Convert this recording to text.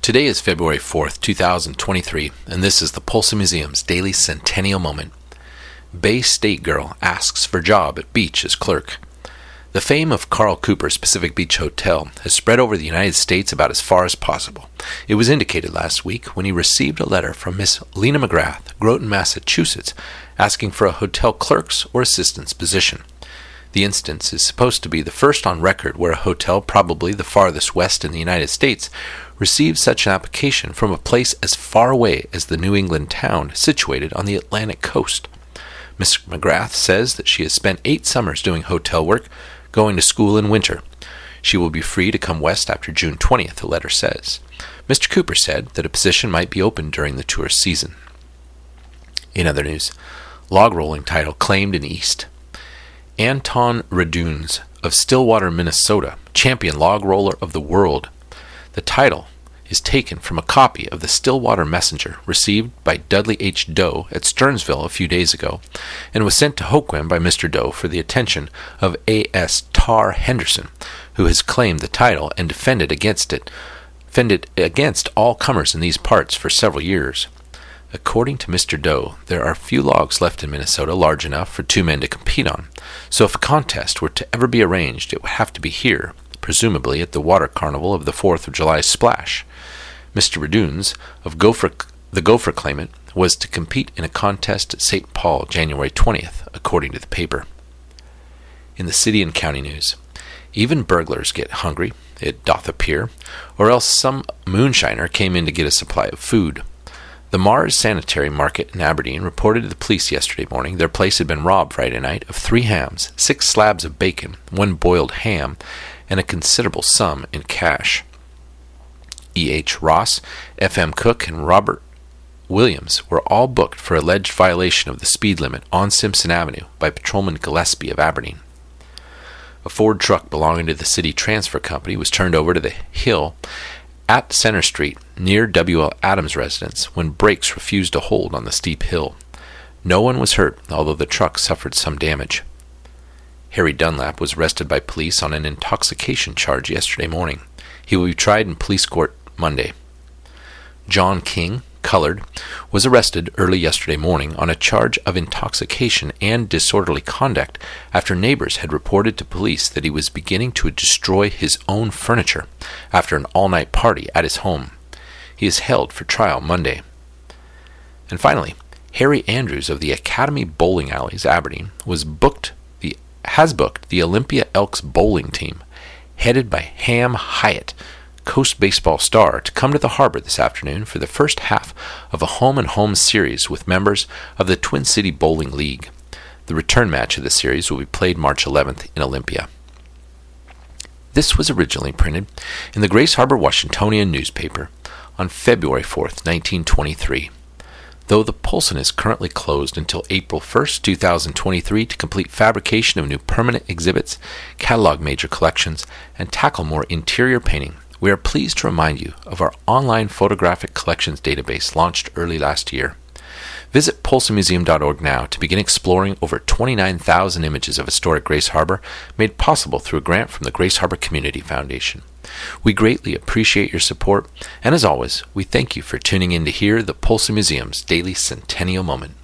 Today is February 4th, 2023, and this is the Polson Museum's Daily Centennial Moment. Bay State girl asks for job at beach as clerk. The fame of Carl Cooper's Pacific Beach Hotel has spread over the United States about as far as possible. It was indicated last week when he received a letter from Miss Lena McGrath, Groton, Massachusetts, asking for a hotel clerk's or assistant's position. The instance is supposed to be the first on record where a hotel, probably the farthest west in the United States, received such an application from a place as far away as the New England town situated on the Atlantic coast. Miss McGrath says that she has spent 8 summers doing hotel work, going to school in winter. She will be free to come west after June 20th, the letter says. Mr. Cooper said that a position might be open during the tourist season. In other news, log rolling title claimed in East. Anton Raduns of Stillwater, Minnesota, champion log roller of the world. The title is taken from a copy of the Stillwater Messenger received by Dudley H. Doe at Stearnsville a few days ago, and was sent to Hoquiam by Mr. Doe for the attention of A.S. Tar Henderson, who has claimed the title and defended against all comers in these parts for several years. According to Mr. Doe, there are few logs left in Minnesota large enough for 2 men to compete on, so if a contest were to ever be arranged, it would have to be here, presumably at the water carnival of the 4th of July Splash. Mr. Raduns, of the Gopher claimant, was to compete in a contest at St. Paul January 20th, according to the paper. In the city and county news, even burglars get hungry, it doth appear, or else some moonshiner came in to get a supply of food. The Mars Sanitary Market in Aberdeen reported to the police yesterday morning their place had been robbed Friday night of 3 hams, 6 slabs of bacon, 1 boiled ham, and a considerable sum in cash. E.H. Ross, F.M. Cook, and Robert Williams were all booked for alleged violation of the speed limit on Simpson Avenue by Patrolman Gillespie of Aberdeen. A Ford truck belonging to the City Transfer Company was turned over to the hill at Center Street near W.L. Adams' residence when brakes refused to hold on the steep hill. No one was hurt, although the truck suffered some damage. Harry Dunlap was arrested by police on an intoxication charge yesterday morning. He will be tried in police court Monday. John King, colored, was arrested early yesterday morning on a charge of intoxication and disorderly conduct after neighbors had reported to police that he was beginning to destroy his own furniture after an all-night party at his home. He is held for trial Monday. And finally, Harry Andrews of the Academy Bowling Alleys, Aberdeen, has booked the Olympia Elks bowling team, headed by Ham Hyatt, Coast baseball star, to come to the harbor this afternoon for the first half of a home-and-home series with members of the Twin City Bowling League. The return match of the series will be played March 11th in Olympia. This was originally printed in the Grace Harbor Washingtonian newspaper on February 4th, 1923. Though the Polson is currently closed until April 1st, 2023 to complete fabrication of new permanent exhibits, catalog major collections, and tackle more interior painting, we are pleased to remind you of our online photographic collections database launched early last year. Visit polsonmuseum.org now to begin exploring over 29,000 images of historic Grace Harbor made possible through a grant from the Grace Harbor Community Foundation. We greatly appreciate your support, and as always, we thank you for tuning in to hear the Polson Museum's Daily Centennial Moment.